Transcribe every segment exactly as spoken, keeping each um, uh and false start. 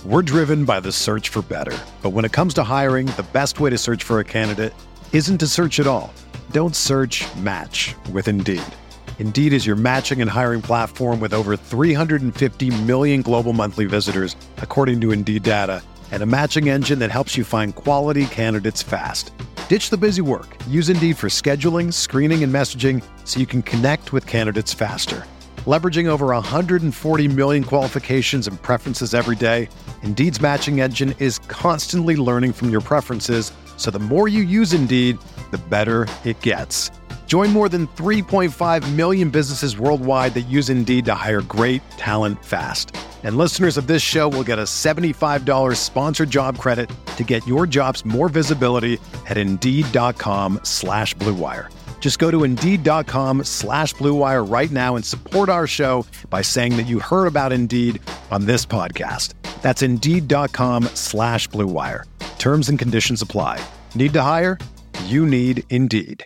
We're driven by the search for better. But when it comes to hiring, the best way to search for a candidate isn't to search at all. Don't search, match with Indeed. Indeed is your matching and hiring platform with over three hundred fifty million global monthly visitors, according to Indeed data, and a matching engine that helps you find quality candidates fast. Ditch the busy work. Use Indeed for scheduling, screening, and messaging so you can connect with candidates faster. Leveraging over one hundred forty million qualifications and preferences every day, Indeed's matching engine is constantly learning from your preferences, so the more you use Indeed, the better it gets. Join more than three point five million businesses worldwide that use Indeed to hire great talent fast. And listeners of this show will get a seventy-five dollars sponsored job credit to get your jobs more visibility at Indeed.com slash Blue Wire. Just go to Indeed.com slash Blue Wire right now and support our show by saying that you heard about Indeed on this podcast. That's Indeed.com slash Blue Wire. Terms and conditions apply. Need to hire? You need Indeed.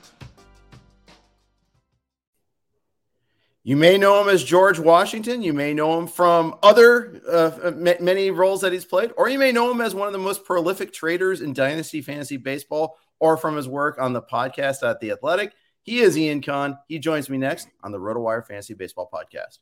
You may know him as George Washington. You may know him from other uh, m- many roles that he's played, or you may know him as one of the most prolific traders in Dynasty Fantasy Baseball, or from his work on the podcast at The Athletic. He is Ian Kahn. He joins me next on the RotoWire Fantasy Baseball Podcast.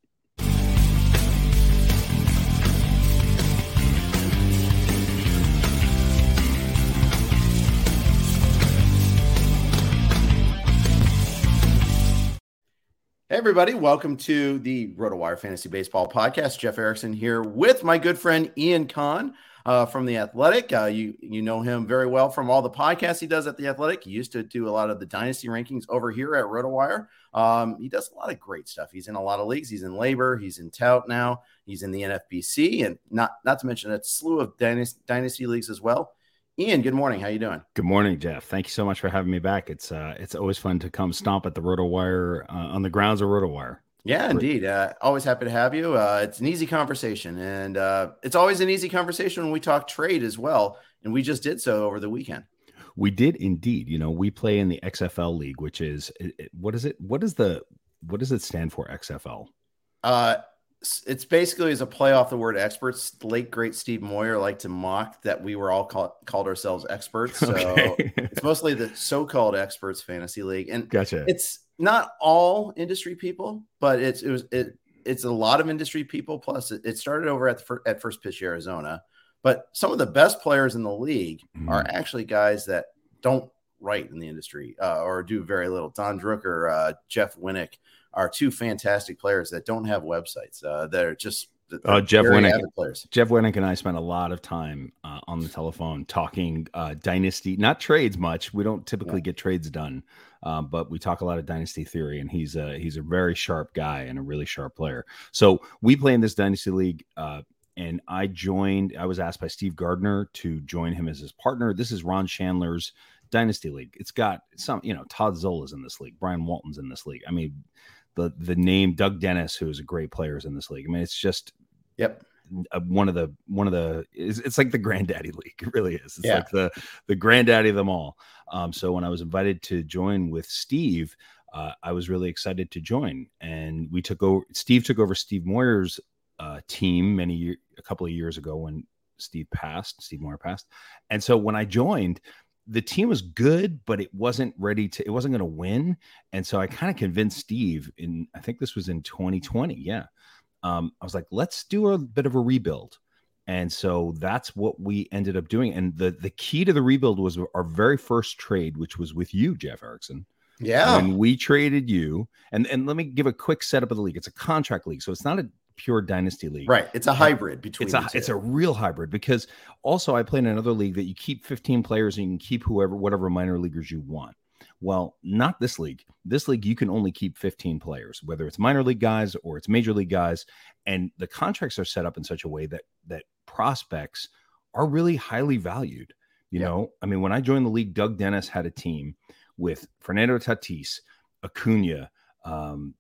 Hey, everybody. Welcome to the RotoWire Fantasy Baseball Podcast. Jeff Erickson here with my good friend Ian Kahn uh, from The Athletic. Uh, you you know him very well from all the podcasts he does at The Athletic. He used to do a lot of the Dynasty rankings over here at RotoWire. Um, he does a lot of great stuff. He's in a lot of leagues. He's in Labor. He's in Tout now. He's in the N F B C, and not, not to mention a slew of Dynasty, Dynasty leagues as well. Ian, good morning. How you doing? Good morning, Jeff. Thank you so much for having me back. It's uh, it's always fun to come stomp at the RotoWire uh, on the grounds of RotoWire. Yeah, indeed. Uh, always happy to have you. Uh, it's an easy conversation, and uh, it's always an easy conversation when we talk trade as well. And we just did so over the weekend. We did indeed. You know, we play in the X F L league, which is it, what is it? What is the what does it stand for? X F L. Uh, it's basically as a play off the word experts. The late great Steve Moyer liked to mock that we were all call, called ourselves experts. So okay. It's mostly the so-called experts fantasy league, and gotcha. It's not all industry people, but it's it was it it's a lot of industry people. Plus, it, it started over at the, at First Pitch Arizona, but some of the best players in the league mm-hmm. are actually guys that don't write in the industry uh, or do very little. Don Drucker, uh, Jeff Winnick are two fantastic players that don't have websites. Uh, that are just uh, Jeff Winnick. Players. Jeff Winnick and I spent a lot of time uh, on the telephone talking uh, dynasty, not trades much. We don't typically yeah. get trades done, um, but we talk a lot of dynasty theory. And he's a he's a very sharp guy and a really sharp player. So we play in this dynasty league. Uh, And I joined, I was asked by Steve Gardner to join him as his partner. This is Ron Chandler's Dynasty League. It's got some, you know, Todd Zola's in this league. Brian Walton's in this league. I mean, the the name Doug Dennis, who is a great player, is in this league. I mean, it's just yep a, one of the one of the it's, it's like the granddaddy league. It really is. It's yeah. like the the granddaddy of them all. Um, so when I was invited to join with Steve, uh, I was really excited to join. And we took over. Steve took over Steve Moyer's uh, team many years, a couple of years ago when Steve passed. Steve Moyer passed, and so when I joined, the team was good, but it wasn't ready to, it wasn't going to win. And so I kind of convinced Steve in, I think this was in twenty twenty. Yeah. Um, I was like, let's do a bit of a rebuild. And so that's what we ended up doing. And the, the key to the rebuild was our very first trade, which was with you, Jeff Erickson. Yeah. When we traded you, and, and let me give a quick setup of the league. It's a contract league. So it's not a pure dynasty league, right? It's a hybrid between it's a the two. It's a real hybrid, because also I play in another league that you keep fifteen players and you can keep whoever whatever minor leaguers you want. Well, not this league. This league you can only keep fifteen players, whether it's minor league guys or it's major league guys, and the contracts are set up in such a way that that prospects are really highly valued. You yeah. know, I mean, when I joined the league, Doug Dennis had a team with Fernando Tatis, Acuna, um,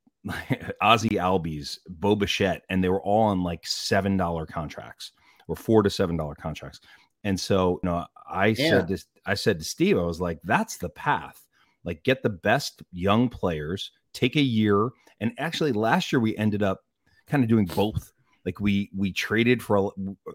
Ozzie Albies, Bo Bichette, and they were all on like seven dollar contracts or four to seven dollar contracts. And so, you know, I yeah. said this, I said to Steve, I was like, that's the path. Like, get the best young players, take a year. And actually last year we ended up kind of doing both. Like we, we traded for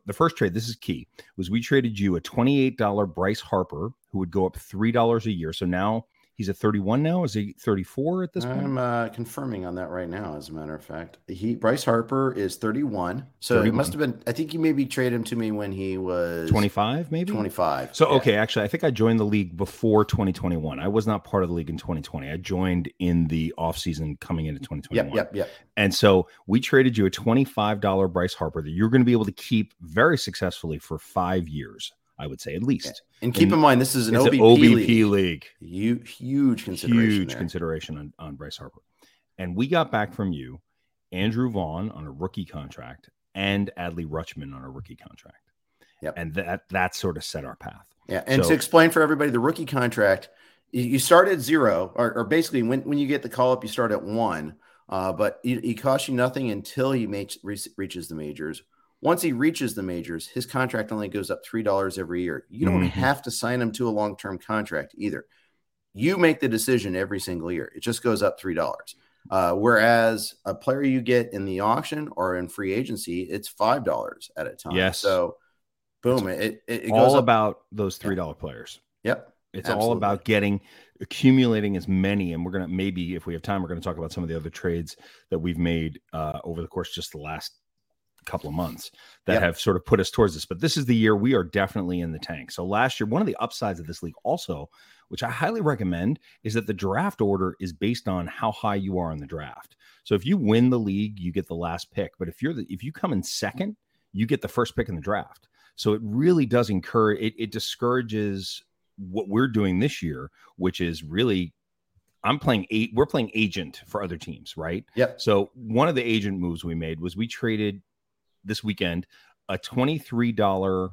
the first trade, this is key, was we traded you a twenty-eight dollars Bryce Harper, who would go up three dollars a year. So now he's at thirty-one now. Is he thirty-four at this point? I'm uh, confirming on that right now, as a matter of fact. He Bryce Harper is thirty-one. So thirty-one. It must have been, I think you maybe traded him to me when he was twenty-five, maybe? twenty-five. So, yeah. okay, actually, I think I joined the league before twenty twenty-one. I was not part of the league in twenty twenty. I joined in the offseason coming into twenty twenty-one. Yep, yep, yep. And so we traded you a twenty-five dollars Bryce Harper that you're going to be able to keep very successfully for five years, I would say, at least. And keep and in mind, this is an O B P, an O B P league. league. Huge, huge consideration. Huge there. consideration on, on Bryce Harper. And we got back from you Andrew Vaughn on a rookie contract and Adley Rutschman on a rookie contract. Yep. And that that sort of set our path. Yeah. And so, to explain for everybody, the rookie contract, you start at zero, or, or basically when, when you get the call up, you start at one, uh, but it, it costs you nothing until he makes, reaches the majors. Once he reaches the majors, his contract only goes up three dollars every year. You don't mm-hmm. have to sign him to a long-term contract either. You make the decision every single year. It just goes up three dollars. Uh, whereas a player you get in the auction or in free agency, it's five dollars at a time. Yes. So, boom, it, it, it all goes up. about those three dollars yeah. players. Yep. It's Absolutely. all about getting, accumulating as many. And we're going to, maybe if we have time, we're going to talk about some of the other trades that we've made uh, over the course of just the last couple of months that yep. have sort of put us towards this. But this is the year we are definitely in the tank. So last year, one of the upsides of this league also, which I highly recommend, is that the draft order is based on how high you are in the draft. So if you win the league, you get the last pick. But if you're the, if you come in second, you get the first pick in the draft. So it really does encourage, it, it discourages what we're doing this year, which is really, I'm playing eight. We're playing agent for other teams, right? Yep. So one of the agent moves we made was we traded this weekend a twenty-three dollars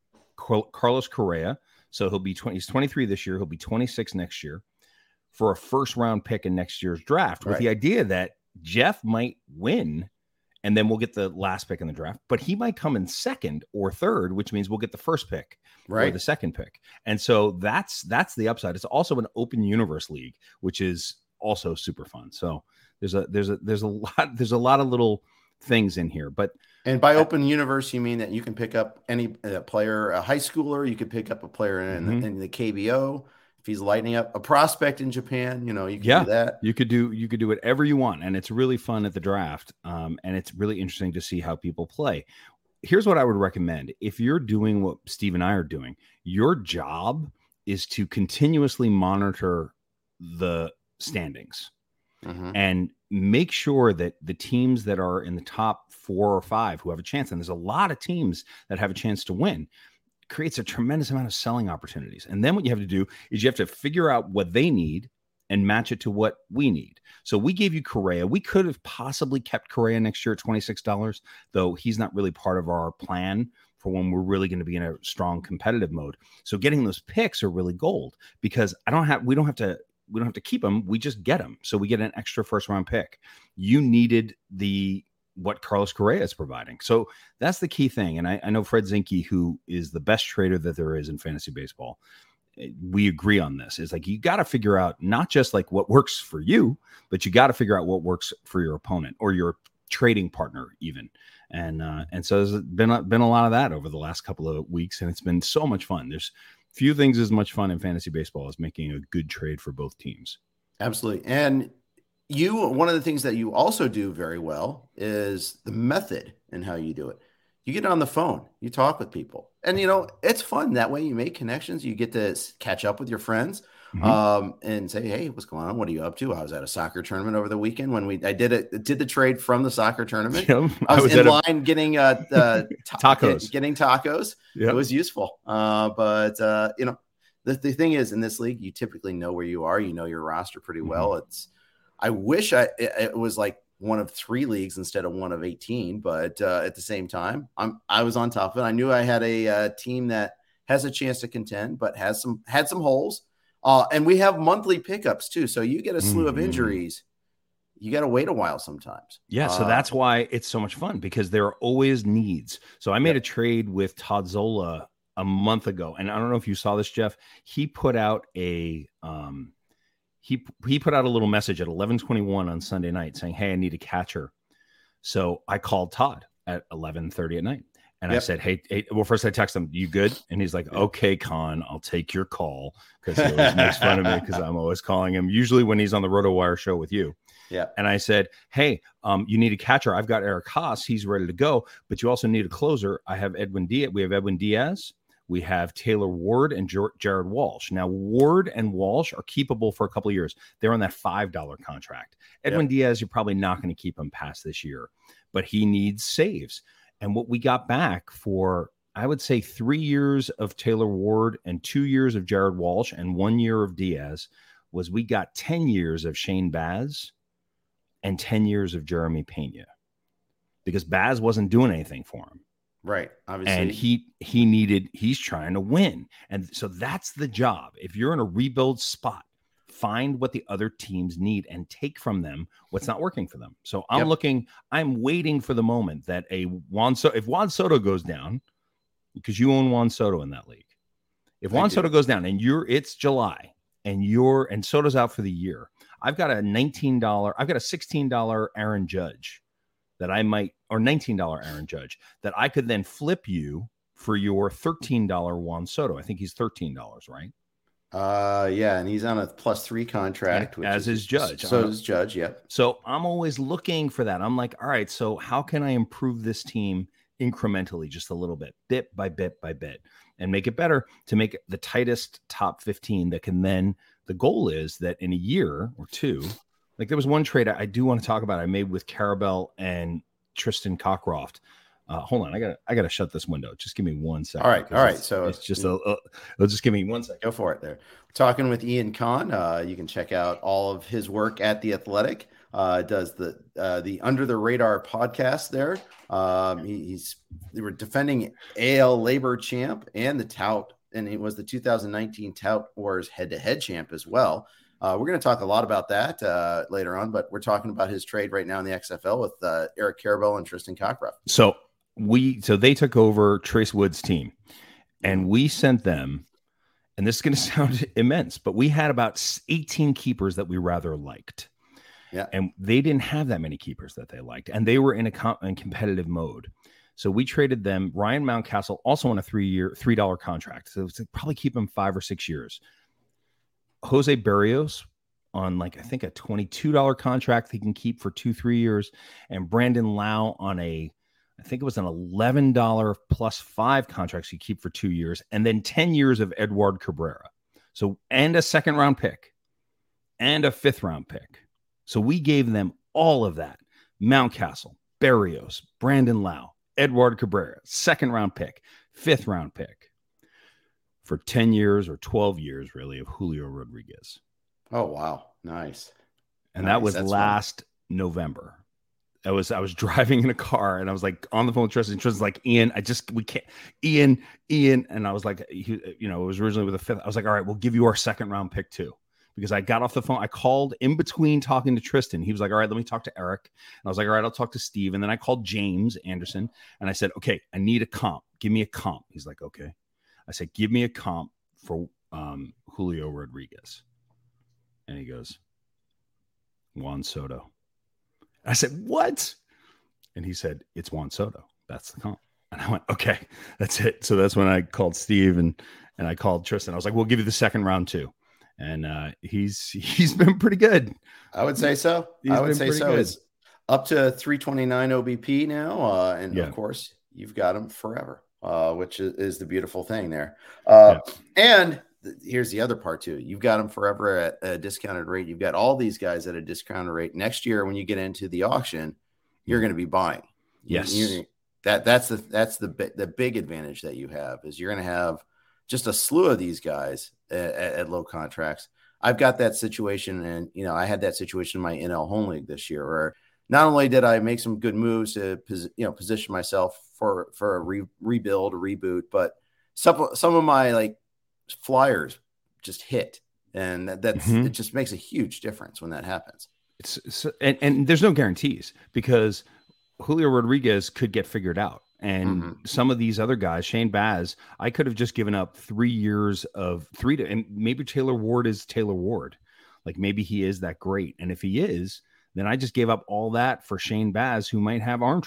Carlos Correa. So he'll be twenty, he's twenty-three this year. He'll be twenty-six next year for a first round pick in next year's draft, with right. the idea that Jeff might win and then we'll get the last pick in the draft, but he might come in second or third, which means we'll get the first pick right. or the second pick. And so that's, that's the upside. It's also an open universe league, which is also super fun. So there's a, there's a, there's a lot, there's a lot of little things in here, but and by open universe, you mean that you can pick up any uh, player, a high schooler, you could pick up a player in, mm-hmm. the, in the K B O. If he's lighting up a prospect in Japan, you know, you can yeah, do that. You could do, you could do whatever you want. And it's really fun at the draft. Um, and it's really interesting to see how people play. Here's what I would recommend. If you're doing what Steve and I are doing, your job is to continuously monitor the standings. Mm-hmm. And make sure that the teams that are in the top four or five who have a chance, and there's a lot of teams that have a chance to win, creates a tremendous amount of selling opportunities. And then what you have to do is you have to figure out what they need and match it to what we need. So we gave you Correa. We could have possibly kept Correa next year at twenty-six dollars, though he's not really part of our plan for when we're really going to be in a strong competitive mode. So getting those picks are really gold, because I don't have, we don't have to, we don't have to keep them. We just get them. So we get an extra first round pick. You needed the, what Carlos Correa is providing. So that's the key thing. And I, I know Fred Zinke, who is the best trader that there is in fantasy baseball, we agree on this. It's like, you got to figure out not just like what works for you, but you got to figure out what works for your opponent or your trading partner even. And, uh, and so there's been, a, been a lot of that over the last couple of weeks, and it's been so much fun. There's few things as much fun in fantasy baseball as making a good trade for both teams. Absolutely. And you, one of the things that you also do very well is the method and how you do it. You get on the phone, you talk with people, and, you know, it's fun. That way you make connections. You get to catch up with your friends mm-hmm. um, and say, hey, what's going on? What are you up to? I was at a soccer tournament over the weekend when we, I did it, did the trade from the soccer tournament. Yep. I, was I was in line a... getting uh, uh, ta- tacos, getting tacos. Yep. It was useful. Uh, but, uh, you know, the, the thing is, in this league, you typically know where you are. You know your roster pretty well. Mm-hmm. It's, I wish I it, it was like one of three leagues instead of one of eighteen, but uh, at the same time, I'm I was on top of it. I knew I had a uh, team that has a chance to contend, but has some had some holes. Uh, and we have monthly pickups too, so you get a slew mm-hmm. of injuries. You got to wait a while sometimes. Yeah, so uh, that's why it's so much fun, because there are always needs. So I made yeah. a trade with Todd Zola a month ago, and I don't know if you saw this, Jeff. He put out a um, He he put out a little message at eleven twenty-one on Sunday night saying, hey, I need a catcher. So I called Todd at eleven thirty at night, And yep. I said, hey, hey, well, first I text him, you good? And he's like, okay, Con, I'll take your call. Because he always makes fun of me because I'm always calling him, usually when he's on the RotoWire show with you. Yeah. And I said, hey, um, you need a catcher. I've got Eric Haas. He's ready to go. But you also need a closer. I have Edwin Diaz. We have Edwin Diaz. We have Taylor Ward and J- Jared Walsh. Now, Ward and Walsh are keepable for a couple of years. They're on that five dollar contract. Edwin yep. Diaz, you're probably not going to keep him past this year, but he needs saves. And what we got back for, I would say, three years of Taylor Ward and two years of Jared Walsh and one year of Diaz was we got ten years of Shane Baz and ten years of Jeremy Pena, because Baz wasn't doing anything for him. Right. Obviously. And he he needed, he's trying to win. And so that's the job. If you're in a rebuild spot, find what the other teams need and take from them what's not working for them. So I'm yep. looking, I'm waiting for the moment that a Juan Soto, if Juan Soto goes down, because you own Juan Soto in that league. If Juan Soto goes down and you're, it's July and you're, and Soto's out for the year, I've got a nineteen dollars, I've got a sixteen dollars Aaron Judge that I might, or nineteen dollars Aaron Judge, that I could then flip you for your thirteen dollars Juan Soto. I think he's thirteen dollars, right? Uh, yeah, and he's on a plus three contract. Which as is, is Judge. So is Judge, yep. So I'm always looking for that. I'm like, all right, so how can I improve this team incrementally, just a little bit, bit by bit by bit, and make it better to make it the tightest top fifteen that can then, the goal is that in a year or two, like there was one trade I, I do want to talk about I made with Carabel and Tristan Cockcroft. Uh, hold on, I gotta I gotta shut this window. Just give me one second. All right, all right. It's, so it's just a, a. It'll just give me one second. Go for it. There, we're talking with Ian Kahn. Uh, you can check out all of his work at The Athletic. Uh, does the uh, the Under the Radar podcast there. Um, he, he's they were defending A L Labor champ and the Tout, and he was the two thousand nineteen Tout Wars head to head champ as well. Uh, we're going to talk a lot about that uh, later on, but we're talking about his trade right now in the X F L with uh, Eric Carabel and Tristan Cockcroft. So we, so they took over Trace Wood's team, and we sent them, and this is going to sound immense, but we had about eighteen keepers that we rather liked. Yeah. And they didn't have that many keepers that they liked, and they were in a com- in competitive mode. So we traded them. Ryan Mountcastle also on a three-year, three dollar contract. So it's probably keep him five or six years. Jose Berrios on like, I think a twenty-two dollar contract he can keep for two, three years. And Brandon Lau on a, I think it was an eleven dollar plus five contract you keep for two years. And then ten years of Edward Cabrera. So, and a second round pick and a fifth round pick. So we gave them all of that. Mountcastle, Berrios, Brandon Lau, Edward Cabrera, second round pick, fifth round pick for ten years or twelve years, really, of Julio Rodriguez. Oh, wow. Nice. And nice. that was That's last fun. November. I was, I was driving in a car and I was like on the phone with Tristan. Tristan's like, Ian, I just, we can't, Ian, Ian. And I was like, he, you know, it was originally with a fifth. I was like, all right, we'll give you our second round pick too. Because I got off the phone. I called in between talking to Tristan. He was like, all right, let me talk to Eric. And I was like, all right, I'll talk to Steve. And then I called James Anderson and I said, okay, I need a comp. Give me a comp. He's like, okay. I said, give me a comp for um, Julio Rodriguez. And he goes, Juan Soto. I said, what? And he said, it's Juan Soto. That's the comp. And I went, okay, that's it. So that's when I called Steve and, and I called Tristan. I was like, we'll give you the second round too. And uh, he's he's been pretty good. I would say so. He's I would say so. Good. It's up to three twenty-nine O B P now. Uh, and yeah. of course, you've got him forever, uh, which is, is the beautiful thing there. Uh, yeah. And th- here's the other part too. You've got them forever at a discounted rate. You've got all these guys at a discounted rate. Next year, when you get into the auction, you're going to be buying. Yes. You're, that that's the that's the the big advantage that you have is you're going to have just a slew of these guys at, at low contracts. I've got that situation, and you know, I had that situation in my N L home league this year, where not only did I make some good moves to you know position myself for for a re, rebuild, a reboot, but some some of my like flyers just hit, and that, that's mm-hmm. it. Just makes a huge difference when that happens. It's, it's and, and there's no guarantees because Julio Rodriguez could get figured out. And mm-hmm. some of these other guys, Shane Baz, I could have just given up three years of three to, and maybe Taylor Ward is Taylor Ward. Like maybe he is that great. And if he is, then I just gave up all that for Shane Baz, who might have arm trouble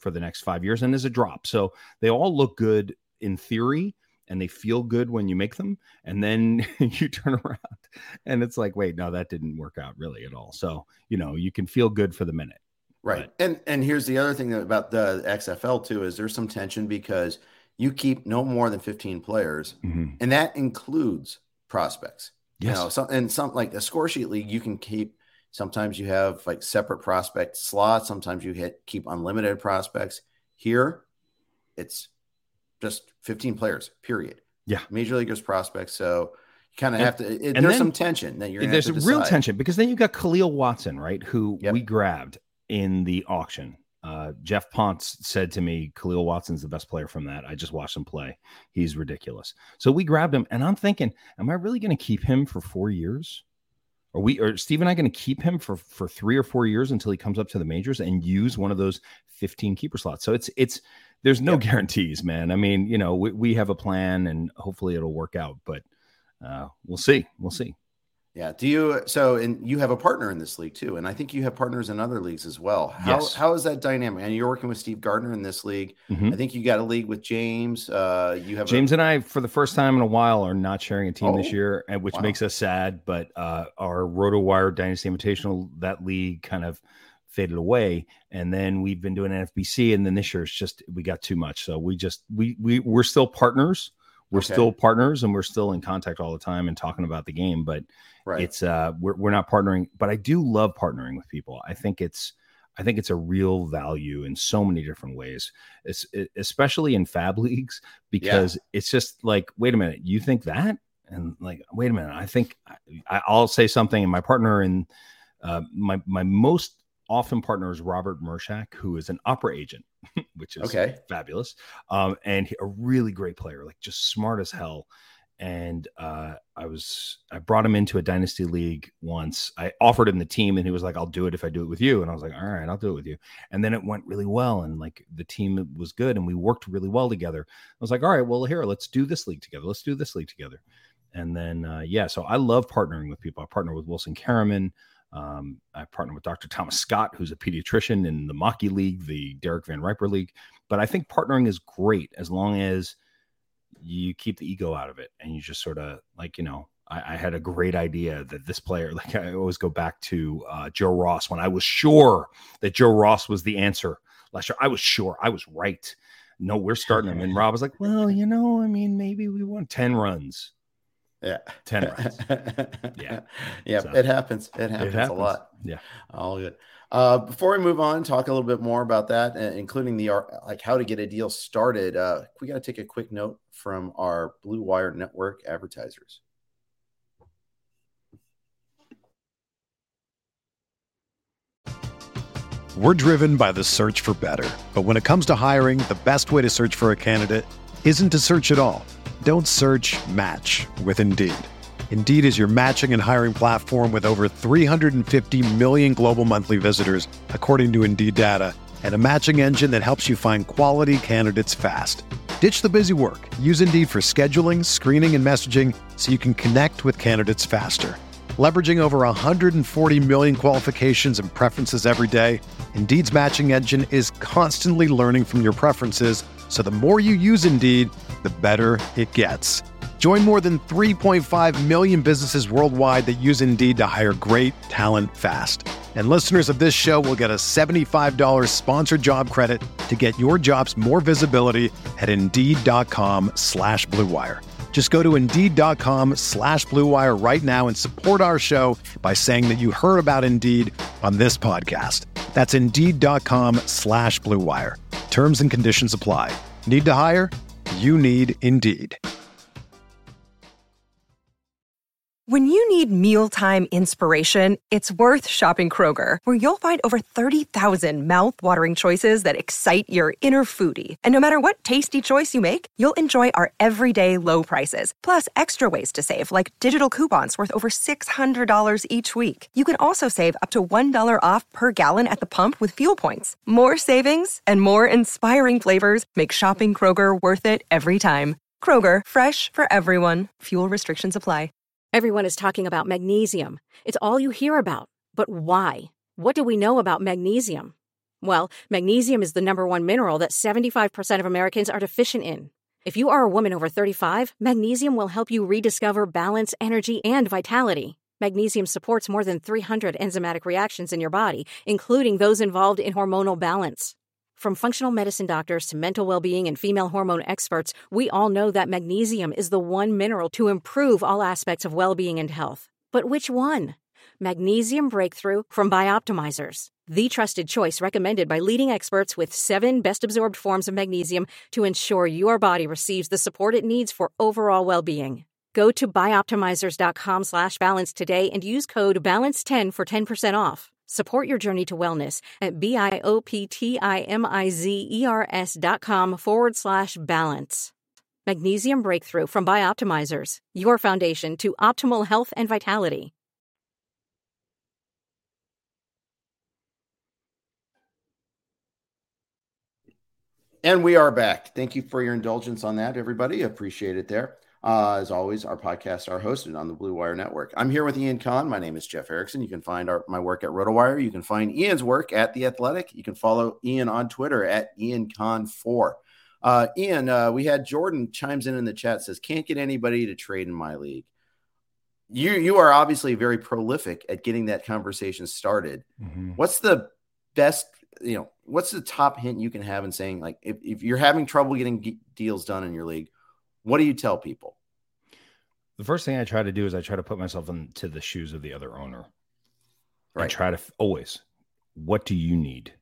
for the next five years and is a drop. So they all look good in theory and they feel good when you make them. And then you turn around and it's like, wait, no, that didn't work out really at all. So, you know, you can feel good for the minute. Right. But, and and here's the other thing about the X F L too, is there's some tension because you keep no more than fifteen players, mm-hmm. and that includes prospects. Yes. You know, some, and some like the score sheet league, you can keep, sometimes you have like separate prospect slots. Sometimes you hit keep unlimited prospects. Here, it's just fifteen players, period. Yeah. Major leaguers prospects. So you kind of have to, it, there's then, some tension that you're going to have to decide. There's real tension because then you've got Khalil Watson, right? Who yep. we grabbed in the auction. Uh, Jeff Ponce said to me, Khalil Watson's the best player from that. I just watched him play. He's ridiculous. So we grabbed him and I'm thinking, am I really going to keep him for four years? Are we, or Steve and I going to keep him for, for three or four years until he comes up to the majors and use one of those fifteen keeper slots? So it's, it's, there's no yep. guarantees, man. I mean, you know, we, we have a plan and hopefully it'll work out, but uh, we'll see. We'll see. Yeah. Do you, so, and you have a partner in this league too. And I think you have partners in other leagues as well. How, yes. how is that dynamic? And you're working with Steve Gardner in this league. Mm-hmm. I think you got a league with James. Uh, you have James a- and I, for the first time in a while, are not sharing a team oh, this year, and which wow. makes us sad. But uh, our RotoWire Dynasty Invitational, that league kind of faded away. And then we've been doing N F B C. And then this year it's just, we got too much. So we just, we, we, we're still partners. We're okay. still partners and we're still in contact all the time and talking about the game, but right. it's uh we're we're not partnering, but I do love partnering with people. I think it's I think it's a real value in so many different ways. It's it, especially in fab leagues because yeah. it's just like, wait a minute, you think that? And like, wait a minute, I think I, I'll say something and my partner and uh, my my most often partner is Robert Mershak, who is an opera agent, which is okay. fabulous. Um, and he, a really great player, like just smart as hell. And uh, I was, I brought him into a dynasty league once. I offered him the team and he was like, I'll do it if I do it with you. And I was like, all right, I'll do it with you. And then it went really well. And like the team was good and we worked really well together. I was like, all right, well, here, let's do this league together. Let's do this league together. And then, uh, yeah, so I love partnering with people. I partner with Wilson Karaman. Um, I partner with Doctor Thomas Scott, who's a pediatrician in the Maki League, the Derek Van Riper League. But I think partnering is great as long as you keep the ego out of it and you just sort of like, you know, I, I had a great idea that this player, like I always go back to uh, Joe Ross when I was sure that Joe Ross was the answer last year. I was sure I was right. No, we're starting him. And Rob was like, well, you know, I mean, maybe we want ten runs. Yeah. ten runs. Yeah. Yeah. So, it happens. It happens. It happens a lot. Yeah. All good. Uh, before we move on, talk a little bit more about that, uh, including the, like how to get a deal started. Uh, we got to take a quick note from our Blue Wire Network advertisers. We're driven by the search for better. But when it comes to hiring, the best way to search for a candidate isn't to search at all. Don't search, match with Indeed. Indeed is your matching and hiring platform with over three hundred fifty million global monthly visitors, according to Indeed data, and a matching engine that helps you find quality candidates fast. Ditch the busy work. Use Indeed for scheduling, screening, and messaging so you can connect with candidates faster. Leveraging over one hundred forty million qualifications and preferences every day, Indeed's matching engine is constantly learning from your preferences, so the more you use Indeed, the better it gets. Join more than three point five million businesses worldwide that use Indeed to hire great talent fast. And listeners of this show will get a seventy-five dollars sponsored job credit to get your jobs more visibility at Indeed.com slash Blue Wire. Just go to Indeed.com slash Blue Wire right now and support our show by saying that you heard about Indeed on this podcast. That's Indeed.com slash Blue Wire. Terms and conditions apply. Need to hire? You need Indeed. When you need mealtime inspiration, it's worth shopping Kroger, where you'll find over thirty thousand mouth-watering choices that excite your inner foodie. And no matter what tasty choice you make, you'll enjoy our everyday low prices, plus extra ways to save, like digital coupons worth over six hundred dollars each week. You can also save up to one dollar off per gallon at the pump with fuel points. More savings and more inspiring flavors make shopping Kroger worth it every time. Kroger, fresh for everyone. Fuel restrictions apply. Everyone is talking about magnesium. It's all you hear about. But why? What do we know about magnesium? Well, magnesium is the number one mineral that seventy-five percent of Americans are deficient in. If you are a woman over thirty-five, magnesium will help you rediscover balance, energy, and vitality. Magnesium supports more than three hundred enzymatic reactions in your body, including those involved in hormonal balance. From functional medicine doctors to mental well-being and female hormone experts, we all know that magnesium is the one mineral to improve all aspects of well-being and health. But which one? Magnesium Breakthrough from Bioptimizers, the trusted choice recommended by leading experts with seven best-absorbed forms of magnesium to ensure your body receives the support it needs for overall well-being. Go to bioptimizers.com slash balance today and use code balance ten for ten percent off. Support your journey to wellness at B-I-O-P-T-I-M-I-Z-E-R-S dot com forward slash balance. Magnesium Breakthrough from Bioptimizers, your foundation to optimal health and vitality. And we are back. Thank you for your indulgence on that, everybody. Appreciate it there. Uh, as always, our podcasts are hosted on the Blue Wire Network. I'm here with Ian Kahn. My name is Jeff Erickson. You can find our, my work at RotoWire. You can find Ian's work at The Athletic. You can follow Ian on Twitter at Ian Kahn four. Uh, Ian, uh, we had Jordan chimes in in the chat, says, can't get anybody to trade in my league. You, you are obviously very prolific at getting that conversation started. Mm-hmm. What's the best, you know, what's the top hint you can have in saying, like, if, if you're having trouble getting g- deals done in your league, what do you tell people? The first thing I try to do is I try to put myself into the shoes of the other owner. Right. I try to f- always, what do you need?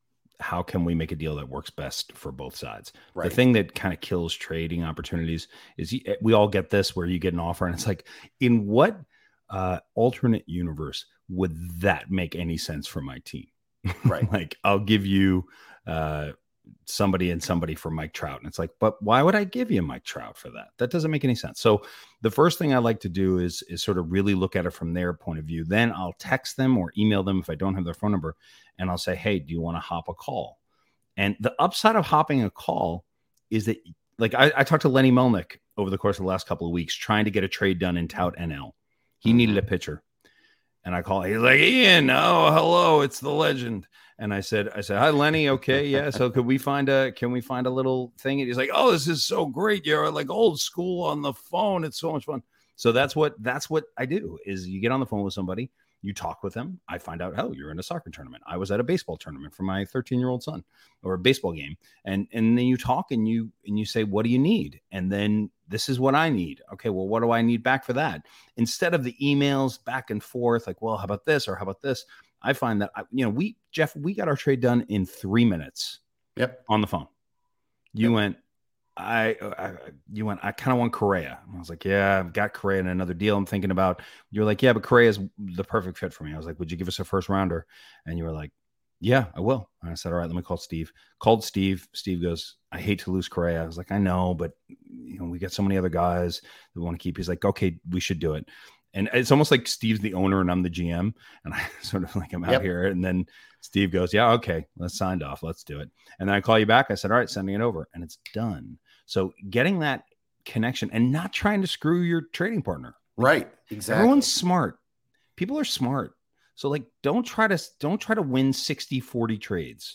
How can we make a deal that works best for both sides? Right. The thing that kind of kills trading opportunities is you, we all get this where you get an offer and it's like, in what uh, alternate universe would that make any sense for my team? Right. Like, I'll give you uh, somebody and somebody for Mike Trout. And it's like, but why would I give you Mike Trout for that? That doesn't make any sense. So the first thing I like to do is, is sort of really look at it from their point of view. Then I'll text them or email them if I don't have their phone number. And I'll say, hey, do you want to hop a call? And the upside of hopping a call is that, like, I, I talked to Lenny Melnick over the course of the last couple of weeks, trying to get a trade done in Tout N L. He mm-hmm. needed a pitcher. And I call, he's like, Ian, oh, hello, it's the legend. And I said, I said, hi, Lenny. Okay. Yeah. So could we find a, can we find a little thing? And he's like, oh, this is so great. You're like old school on the phone. It's so much fun. So that's what, that's what I do is you get on the phone with somebody, you talk with them. I find out, oh, you're in a soccer tournament. I was at a baseball tournament for my thirteen year old son, or a baseball game. And, and then you talk and you, and you say, what do you need? And then this is what I need. Okay. Well, what do I need back for that? Instead of the emails back and forth, like, well, how about this? Or how about this? I find that, I, you know, we, Jeff, we got our trade done in three minutes. Yep. On the phone. You yep. went, I, I, you went, I kind of want Correa. I was like, yeah, I've got Correa in another deal I'm thinking about. You're like, yeah, but Correa is the perfect fit for me. I was like, would you give us a first rounder? And you were like, yeah, I will. And I said, all right, let me call Steve. Called Steve. Steve goes, I hate to lose Correa. I was like, I know, but you know, we got so many other guys that we want to keep. He's like, okay, we should do it. And it's almost like Steve's the owner and I'm the G M. And I sort of like, I'm out yep. here. And then Steve goes, yeah, okay, let's sign off. Let's do it. And then I call you back. I said, all right, sending it over. And it's done. So getting that connection and not trying to screw your trading partner. Right. Exactly. Everyone's smart. People are smart. So like, don't try to, don't try to win sixty forty trades.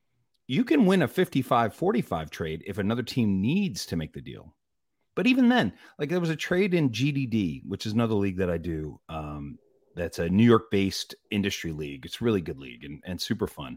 You can win a fifty-five forty-five trade if another team needs to make the deal. But even then, like there was a trade in G D D, which is another league that I do. Um, that's a New York-based industry league. It's a really good league and, and super fun.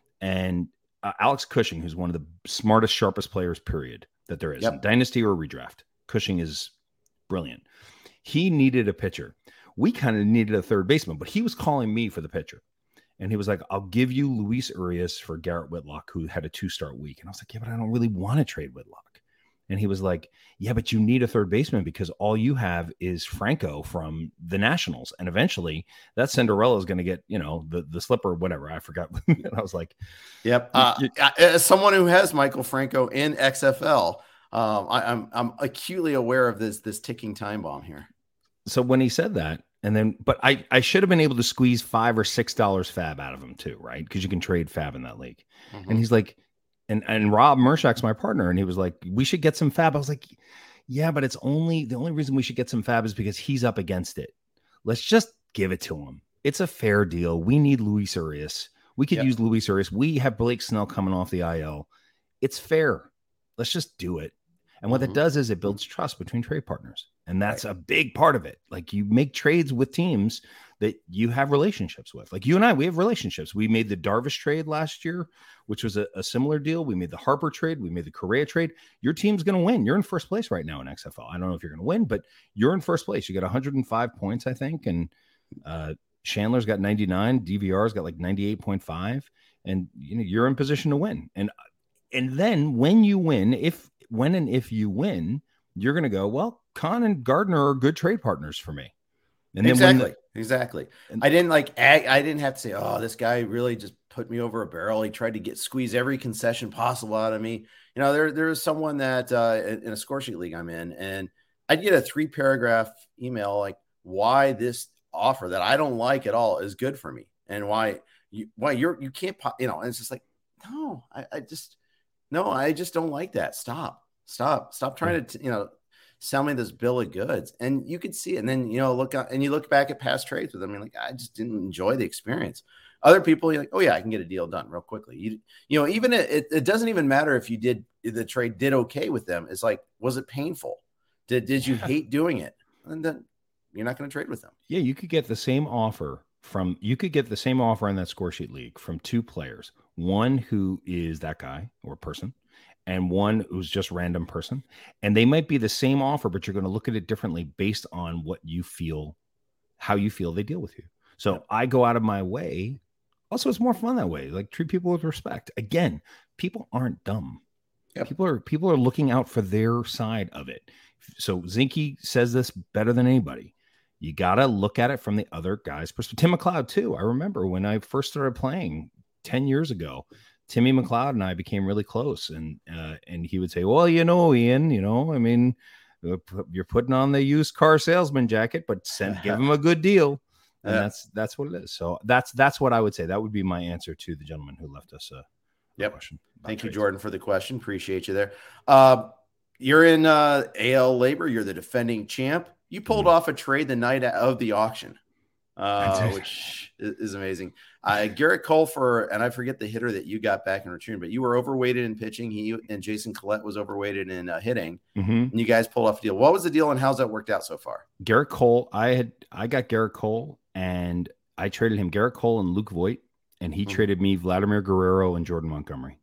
And uh, Alex Cushing, who's one of the smartest, sharpest players, period, that there is. Yep. Dynasty or redraft. Cushing is brilliant. He needed a pitcher. We kind of needed a third baseman, but he was calling me for the pitcher. And he was like, I'll give you Luis Urias for Garrett Whitlock, who had a two-start week. And I was like, yeah, but I don't really want to trade Whitlock. And he was like, yeah, but you need a third baseman because all you have is Franco from the Nationals. And eventually that Cinderella is going to get, you know, the, the slipper, whatever. I forgot. And I was like, yep. Uh, as someone who has Michael Franco in X F L, um, I, I'm, I'm acutely aware of this, this ticking time bomb here. So when he said that, and then, but I, I should have been able to squeeze five or six dollars fab out of him too, right? Because you can trade fab in that league. Mm-hmm. And he's like, and and Rob Mershak's my partner, and he was like, we should get some fab. I was like, yeah, but it's only the only reason we should get some fab is because he's up against it. Let's just give it to him. It's a fair deal. We need Luis Urias. We could Yep. use Luis Urias. We have Blake Snell coming off the I L. It's fair. Let's just do it. And what Mhm. that does is it builds trust between trade partners. And that's right. a big part of it. Like you make trades with teams that you have relationships with. Like you and I, we have relationships. We made the Darvish trade last year, which was a, a similar deal. We made the Harper trade. We made the Correa trade. Your team's going to win. You're in first place right now in X F L. I don't know if you're going to win, but you're in first place. You got one hundred five points, I think. And uh, Chandler's got ninety-nine. D V R's got like ninety-eight point five. And you know, you're in position to win. And and then when you win, if when and if you win, you're going to go, well, Con and Gardner are good trade partners for me. And exactly, then the, exactly. And, I didn't like, I, I didn't have to say, oh, this guy really just put me over a barrel. He tried to get squeeze every concession possible out of me. You know, there there was someone that uh, in a score sheet league I'm in, and I'd get a three paragraph email like why this offer that I don't like at all is good for me, and why you why you're you can't, you know. And it's just like, no, I, I just no, I just don't like that. Stop, stop, stop trying to, you know. Sell me this bill of goods. And you could see it. And then, you know, look out and you look back at past trades with them. You're like, I just didn't enjoy the experience. Other people, you're like, oh yeah, I can get a deal done real quickly. You, you know, even it, it doesn't even matter if you did the trade did okay with them. It's like, was it painful? Did, did you hate doing it? And then you're not going to trade with them. Yeah. You could get the same offer from, you could get the same offer in that score sheet league from two players, one who is that guy or person, and one who's just random person. And they might be the same offer, but you're going to look at it differently based on what you feel, how you feel they deal with you. So yeah. I go out of my way. Also, it's more fun that way. Like treat people with respect. Again, people aren't dumb. Yep. People are, people are looking out for their side of it. So Zinke says this better than anybody. You got to look at it from the other guy's perspective. Tim McLeod too. I remember when I first started playing ten years ago, Timmy McLeod and I became really close, and uh, and he would say, well, you know, Ian, you know, I mean, you're putting on the used car salesman jacket, but send, give him a good deal. And yeah. that's that's what it is. So that's that's what I would say. That would be my answer to the gentleman who left us a, yep. a question. Thank trades. you, Jordan, for the question. Appreciate you there. Uh, you're in uh, A L Labor. You're the defending champ. You pulled mm-hmm. off a trade the night of the auction, uh, which is amazing. Uh, Garrett Cole for, and I forget the hitter that you got back in return, but you were overweighted in pitching. He and Jason Collette was overweighted in uh, hitting, mm-hmm. and you guys pulled off a deal. What was the deal, and how's that worked out so far? Garrett Cole, I had I got Garrett Cole, and I traded him Garrett Cole and Luke Voigt, and he mm-hmm. traded me Vladimir Guerrero and Jordan Montgomery.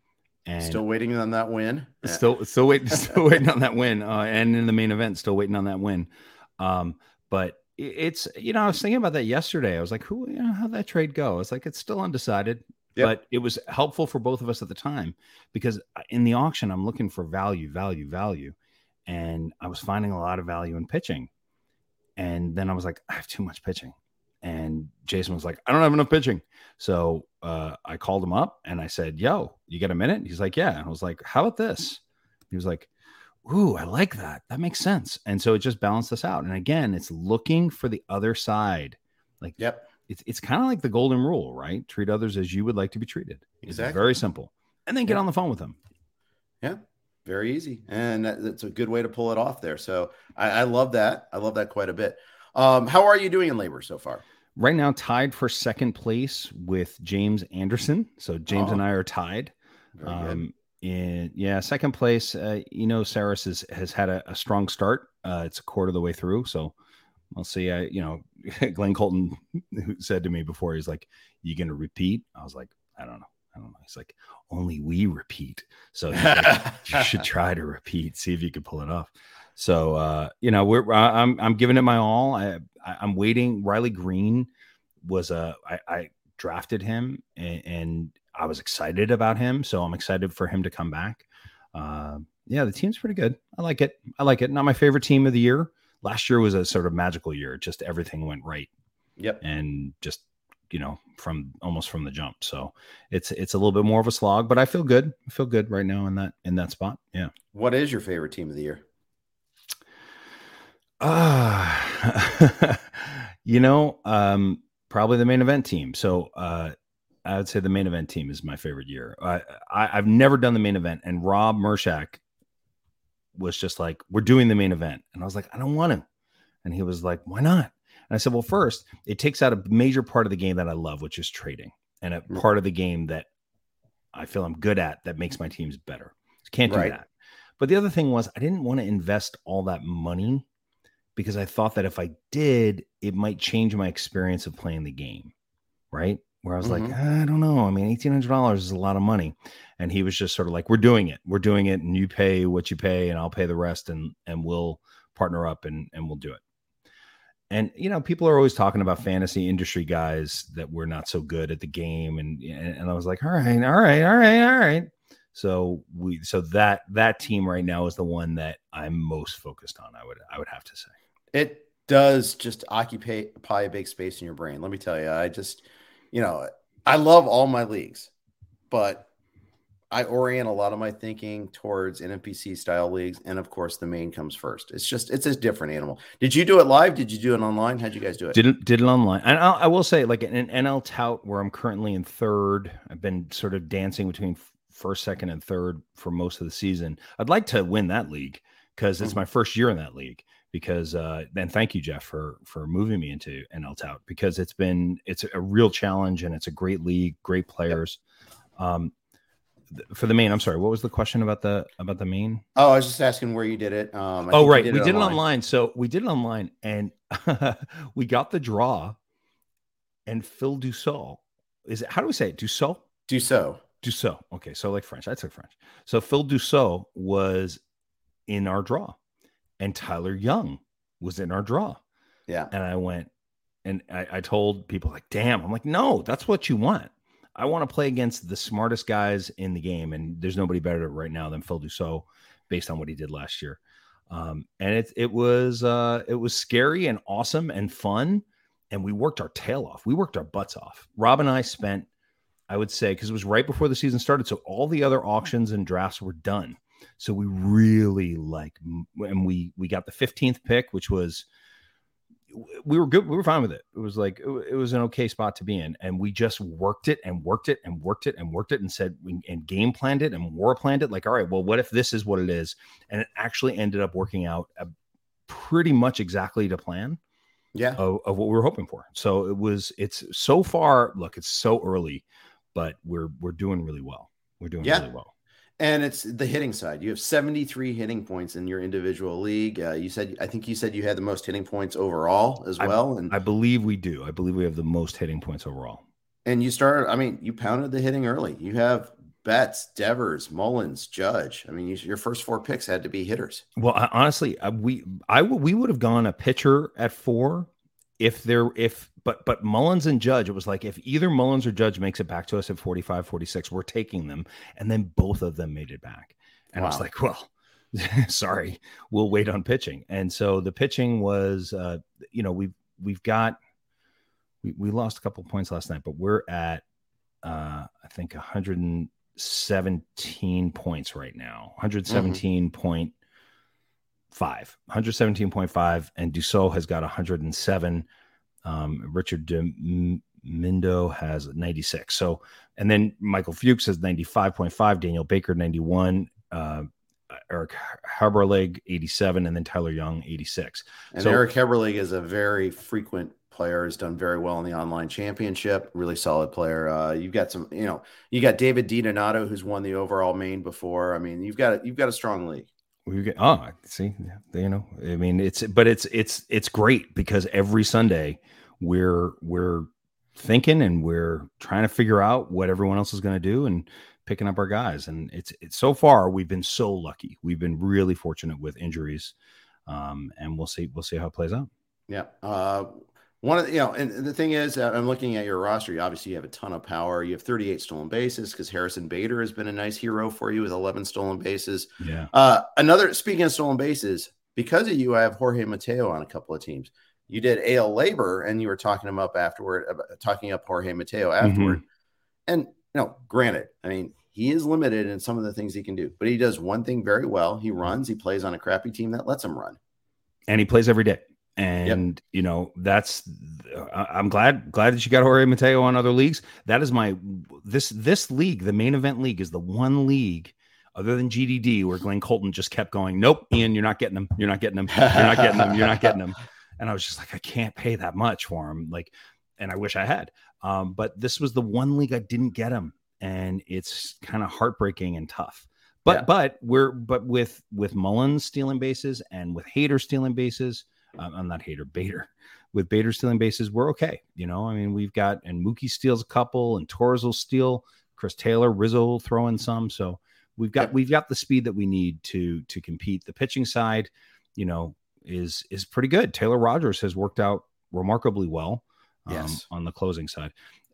And still waiting on that win. Still, still waiting, still waiting on that win, uh, and in the main event, still waiting on that win. Um, but. It's, you know, I was thinking about that yesterday. I was like, who, you know, how'd that trade go? It's like, it's still undecided, yep. but it was helpful for both of us at the time because in the auction, I'm looking for value, value, value. And I was finding a lot of value in pitching. And then I was like, I have too much pitching. And Jason was like, I don't have enough pitching. So uh, I called him up and I said, yo, you got a minute? He's like, yeah. And I was like, how about this? He was like, ooh, I like that. That makes sense. And so it just balanced us out. And again, it's looking for the other side. Like, yep. It's it's kind of like the golden rule, right? Treat others as you would like to be treated. Exactly. It's very simple. And then get yep. on the phone with them. Yeah, very easy. And that, that's a good way to pull it off there. So I, I love that. I love that quite a bit. Um, how are you doing in labor so far? Right now, tied for second place with James Anderson. So James oh. and I are tied. Very good. Um, In yeah, second place. Uh, you know, Saris has has had a, a strong start. Uh, it's a quarter of the way through, so I'll see. I you know, Glenn Colton who said to me before, he's like, "You gonna repeat?" I was like, "I don't know, I don't know." He's like, "Only we repeat, so like, you should try to repeat. See if you can pull it off." So uh, you know, we're I'm I'm giving it my all. I, I I'm waiting. Riley Green was a I, I drafted him and. and I was excited about him, so I'm excited for him to come back. Uh, yeah, the team's pretty good. I like it. I like it. Not my favorite team of the year. Last year was a sort of magical year. Just everything went right. Yep. And just, you know, from almost from the jump. So it's it's a little bit more of a slog, but I feel good. I feel good right now in that in that spot. Yeah. What is your favorite team of the year? Ah, uh, you know, um, probably the main event team. So uh I would say the main event team is my favorite year. I, I, I've never done the main event. And Rob Mershak was just like, we're doing the main event. And I was like, I don't want to. And he was like, why not? And I said, well, first, it takes out a major part of the game that I love, which is trading. and a part of the game that I feel I'm good at that makes my teams better. Can't do right. that. But the other thing was I didn't want to invest all that money because I thought that if I did, it might change my experience of playing the game, right? Where I was mm-hmm. like, I don't know. I mean, eighteen hundred dollars is a lot of money. And he was just sort of like, we're doing it. We're doing it. And you pay what you pay and I'll pay the rest and, and we'll partner up and, and we'll do it. And, you know, people are always talking about fantasy industry guys that we're not so good at the game. And, and, and I was like, all right, all right, all right, all right. So we, so that, that team right now is the one that I'm most focused on. I would, I would have to say it does just occupy a big space in your brain. Let me tell you, I just, you know, I love all my leagues, but I orient a lot of my thinking towards N F P C style leagues. And of course the main comes first. It's just, it's a different animal. Did you do it live? Did you do it online? How'd you guys do it? Did did it online. And I'll, I will say, like an N L tout where I'm currently in third, I've been sort of dancing between first, second, and third for most of the season. I'd like to win that league because it's mm-hmm. my first year in that league. Because uh, and thank you, Jeff, for for moving me into N L tout because it's been it's a real challenge and it's a great league, great players. Yep. Um, th- for the main, I'm sorry, what was the question about the about the main? Oh, I was just asking where you did it. Um, I oh, right, did we it did online. it online. So we did it online, and we got the draw. And Phil Dussault, is it how do we say it? Dussault? Dussault. Dussault. Okay, so like French. I took French. So Phil Dussault was in our draw. And Tyler Young was in our draw. Yeah. And I went and I, I told people like, damn, I'm like, no, that's what you want. I want to play against the smartest guys in the game. And there's nobody better right now than Phil Dussault based on what he did last year. Um, and it, it was, uh, it was scary and awesome and fun. And we worked our tail off. We worked our butts off. Rob and I spent, I would say, because it was right before the season started. So all the other auctions and drafts were done. So we really like, and we, we got the fifteenth pick, which was, we were good. We were fine with it. It was like, it, it was an okay spot to be in. And we just worked it and worked it and worked it and worked it and said, and game planned it and war planned it. Like, all right, well, what if this is what it is? And it actually ended up working out uh, pretty much exactly to plan. Yeah. Of, of what we were hoping for. So it was, it's so far, look, it's so early, but we're, we're doing really well. We're doing yeah. really well. And it's the hitting side. You have seventy-three hitting points in your individual league. Uh, you said, I think you said you had the most hitting points overall as well. I, and I believe we do. I believe we have the most hitting points overall. And you started, I mean, you pounded the hitting early. You have Betts, Devers, Mullins, Judge. I mean, you, your first four picks had to be hitters. Well, I, honestly, I, we, I, we would have gone a pitcher at four if there, if, but, but Mullins and Judge, it was like, if either Mullins or Judge makes it back to us at forty-five, forty-six, we're taking them. And then both of them made it back. And wow. I was like, well, sorry, we'll wait on pitching. And so the pitching was, uh, you know, we've, we've got, we, we lost a couple of points last night, but we're at, uh, I think one hundred seventeen points right now, one hundred seventeen point five, one hundred seventeen point five. And Dussault has got one hundred seven. Um, Richard Mindo has ninety-six. So, and then Michael Fuchs has ninety-five point five, Daniel Baker, ninety-one, uh, Eric Haberleg, eighty-seven, and then Tyler Young, eighty-six. And so, Eric Haberleg is a very frequent player, has done very well in the online championship, really solid player. Uh, you've got some, you know, you got David DiDonato, who's won the overall main before. I mean, you've got, you've got a strong league. We get, oh, see, you know, I mean, it's, but it's, it's, it's great because every Sunday we're, we're thinking and we're trying to figure out what everyone else is going to do and picking up our guys. And it's, it's so far, we've been so lucky. We've been really fortunate with injuries. Um, and we'll see, we'll see how it plays out. Yeah. Uh, one of the, you know, and the thing is, uh, I'm looking at your roster. You obviously you have a ton of power. You have thirty-eight stolen bases because Harrison Bader has been a nice hero for you with eleven stolen bases. Yeah. Uh, another, speaking of stolen bases, because of you, I have Jorge Mateo on a couple of teams. You did A L Labor, and you were talking him up afterward, about, talking up Jorge Mateo afterward. Mm-hmm. And you know, granted, I mean, he is limited in some of the things he can do, but he does one thing very well. He runs. He plays on a crappy team that lets him run, and he plays every day. And, yep. you know, that's, I'm glad, glad that you got Jorge Mateo on other leagues. That is my, this, this league, the main event league is the one league other than G D D where Glenn Colton just kept going, nope, Ian, you're not getting them. You're not getting them. You're not getting them. You're not getting them. And I was just like, I can't pay that much for him. Like, and I wish I had. Um, but this was the one league I didn't get him, and it's kind of heartbreaking and tough. But yeah. but we're but with with Mullins stealing bases and with Hader stealing bases, um, I'm not Hader, Bader. With Bader stealing bases, we're okay. You know, I mean, we've got and Mookie steals a couple, and Torres will steal. Chris Taylor, Rizzo will throw in some. So we've got yeah. we've got the speed that we need to to compete. The pitching side, you know, is is pretty good. Taylor Rogers has worked out remarkably well. Um, yes. on the closing side.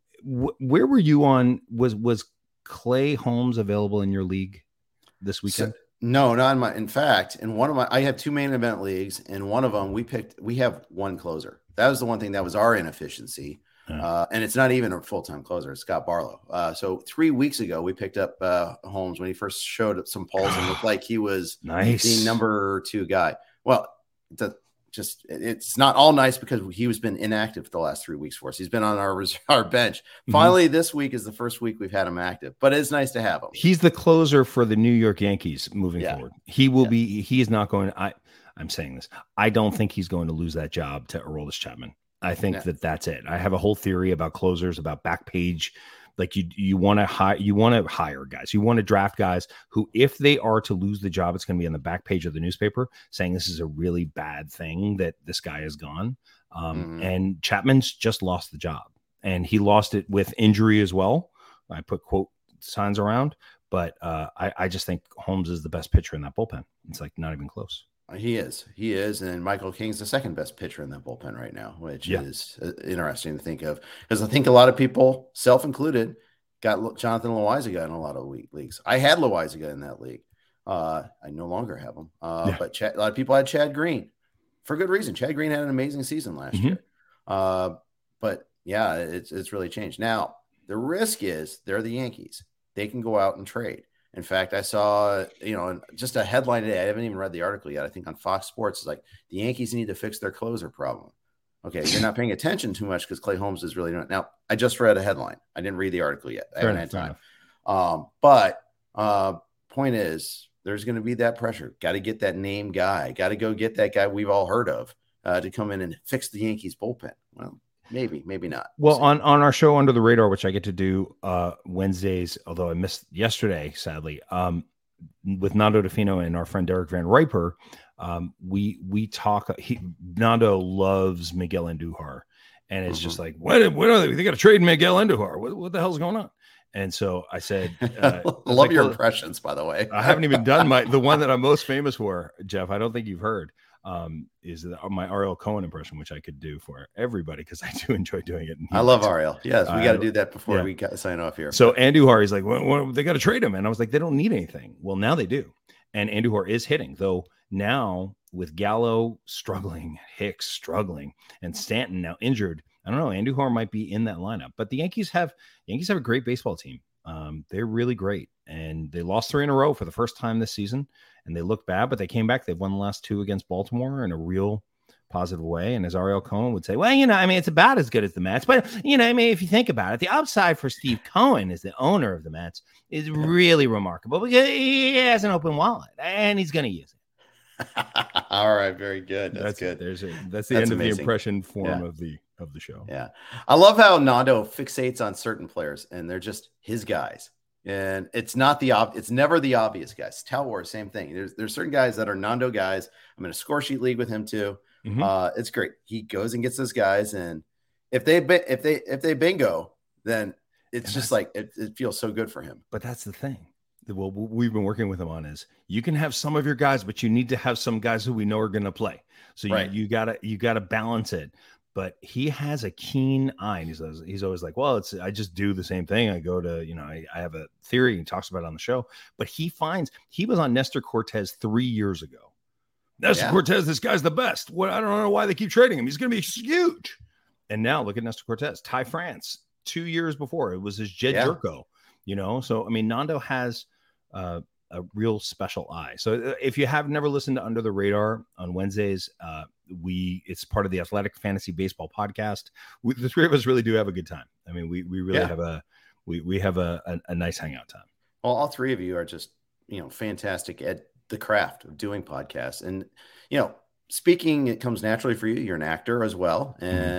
W- where were you on? Was was Clay Holmes available in your league this weekend? So, no, not in my. In fact, in one of my, I have two main event leagues. In one of them, we picked. We have one closer. That was the one thing that was our inefficiency, yeah. uh, and it's not even a full time closer. It's Scott Barlow. Uh, so three weeks ago, we picked up uh, Holmes when he first showed up some polls and looked like he was nice. the number two guy. Well, the. Just it's not all nice because he was been inactive for the last three weeks for us. He's been on our our bench. Finally, mm-hmm. this week is the first week we've had him active, but it's nice to have him. He's the closer for the New York Yankees moving yeah. forward. He will yeah. be. He is not going. I I'm saying this. I don't think he's going to lose that job to Aroldis Chapman. I think yeah. that that's it. I have a whole theory about closers, about back page. Like you, you want to hire, you want to hire guys. You want to draft guys who, if they are to lose the job, it's going to be on the back page of the newspaper saying this is a really bad thing that this guy is gone. Um, mm-hmm. And Chapman's just lost the job, and he lost it with injury as well. I put quote signs around, but uh, I, I just think Holmes is the best pitcher in that bullpen. It's like not even close. He is. He is. And Michael King's the second best pitcher in that bullpen right now, which yeah. is interesting to think of. Because I think a lot of people, self-included, got Jonathan Loaizaga in a lot of leagues. I had Loaizaga in that league. Uh, I no longer have him. Uh, yeah. But Chad, a lot of people had Chad Green for good reason. Chad Green had an amazing season last mm-hmm. year. Uh, but, yeah, it's it's really changed. Now, the risk is they're the Yankees. They can go out and trade. In fact, I saw, you know, just a headline today. I haven't even read the article yet. I think on Fox Sports, it's like the Yankees need to fix their closer problem. Okay, you're not paying attention too much because Clay Holmes is really doing it. Now, I just read a headline. I didn't read the article yet. I fair haven't enough, had time. Um, but uh, point is, there's going to be that pressure. Got to get that name guy. Got to go get that guy we've all heard of uh, to come in and fix the Yankees bullpen. Well, maybe, maybe not. Well, so. on, on our show Under the Radar, which I get to do uh, Wednesdays, although I missed yesterday, sadly, um, with Nando DeFino and our friend Derek Van Riper, um, we we talk. He, Nando loves Miguel Andujar, and it's mm-hmm. just like, what? What are they? They got to trade Miguel Andujar. What, what the hell's going on? And so I said, uh, love like, your impressions, by the way. I haven't even done my the one that I'm most famous for, Jeff. I don't think you've heard. Um, is the, my Ariel Cohen impression, which I could do for everybody because I do enjoy doing it. I love Ariel. Yes, we got to uh, do that before yeah. we got, sign off here. So Andujar is like, well, well, they got to trade him, and I was like, they don't need anything. Well, now they do, and Andujar is hitting, though. Now with Gallo struggling, Hicks struggling, and Stanton now injured, I don't know. Andujar might be in that lineup, but the Yankees have Yankees have a great baseball team. Um, they're really great, and they lost three in a row for the first time this season, and they look bad, but they came back. They've won the last two against Baltimore in a real positive way. And as Ariel Cohen would say, well, you know, I mean, it's about as good as the Mets, but you know, I mean, if you think about it, the upside for Steve Cohen as the owner of the Mets is really remarkable because he has an open wallet and he's going to use it. All right, very good. That's, that's good. There's a, that's the that's end amazing. of the impression form yeah. of the of the show. Yeah, I love how Nando fixates on certain players, and they're just his guys. And it's not the ob- it's never the obvious guys. Talwar, same thing. There's there's certain guys that are Nando guys. I'm in a score sheet league with him too. Mm-hmm. Uh, it's great. He goes and gets those guys, and if they if they if they bingo, then it's and just like it, it feels so good for him. But that's the thing. Well, we've been working with him on is you can have some of your guys, but you need to have some guys who we know are going to play. So right. you, you gotta you gotta balance it. But he has a keen eye, and he's he's always like, well, it's I just do the same thing. I go to, you know, I, I have a theory. He talks about it on the show, but he finds he was on Nestor Cortez three years ago. Nestor yeah. Cortez, this guy's the best. What I don't know why they keep trading him. He's going to be huge. And now look at Nestor Cortez, Ty France, two years before it was his Jed yeah. Jerko, you know. So I mean, Nando has uh, a real special eye. So if you have never listened to Under the Radar on Wednesdays, uh, we it's part of the Athletic Fantasy Baseball podcast. We, the three of us really do have a good time. I mean, we we really yeah. have a we we have a, a a nice hangout time. Well, all three of you are just, you know, fantastic at the craft of doing podcasts. And, you know, speaking, it comes naturally for you. You're an actor as well. And mm-hmm.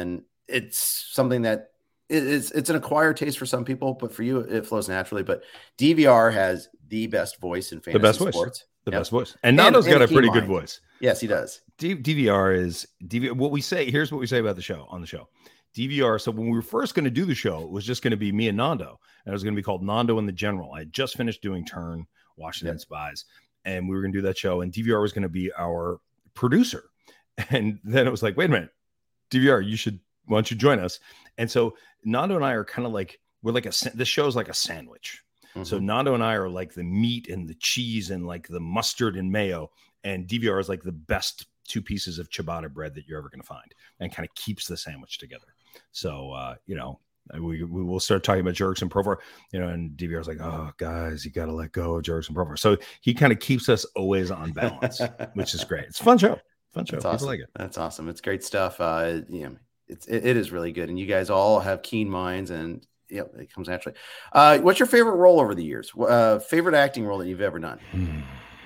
it's something that it's, it's an acquired taste for some people, but for you, it flows naturally. But D V R has the best voice in fantasy the best sports. Voice. The yep. best voice. And Nando's and, got and a pretty mind. good voice. Yes, he does. D- DVR is D V R. What we say, here's what we say about the show on the show. D V R. So when we were first going to do the show, it was just going to be me and Nando, and it was going to be called Nando and the General. I had just finished doing Turn, Washington yep. Spies, and we were going to do that show, and D V R was going to be our producer. And then it was like, wait a minute, D V R, you should, why don't you join us? And so Nando and I are kind of like, we're like a, this show's like a sandwich. Mm-hmm. So Nando and I are like the meat and the cheese and like the mustard and mayo, and D V R is like the best two pieces of ciabatta bread that you're ever going to find, and kind of keeps the sandwich together. So, uh, you know, we, we will start talking about Jurickson Profar, you know, and D V R is like, oh, guys, you got to let go of Jurickson Profar. So he kind of keeps us always on balance, which is great. It's a fun show. Fun show. That's People awesome. like it. That's awesome. It's great stuff. Uh, you know, it's, it, it is really good. And you guys all have keen minds, and yeah, it comes naturally. Uh, what's your favorite role over the years? Uh, favorite acting role that you've ever done? Hmm.